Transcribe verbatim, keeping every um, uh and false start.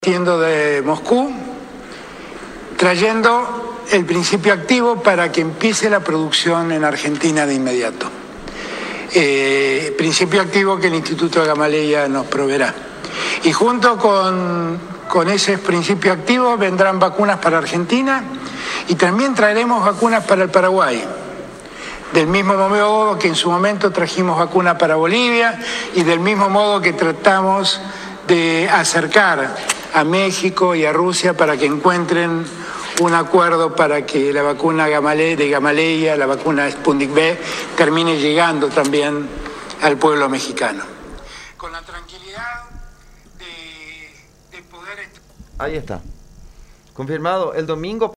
Partiendo de Moscú, trayendo el principio activo para que empiece la producción en Argentina de inmediato. Eh, principio activo que el Instituto de Gamaleya nos proveerá. Y junto con, con ese principio activo vendrán vacunas para Argentina y también traeremos vacunas para el Paraguay. Del mismo modo que en su momento trajimos vacunas para Bolivia y del mismo modo que tratamos de acercar a México y a Rusia para que encuentren un acuerdo para que la vacuna de Gamaleya, la vacuna Sputnik V, termine llegando también al pueblo mexicano. Con la tranquilidad de, de poder... Ahí está. Confirmado el domingo.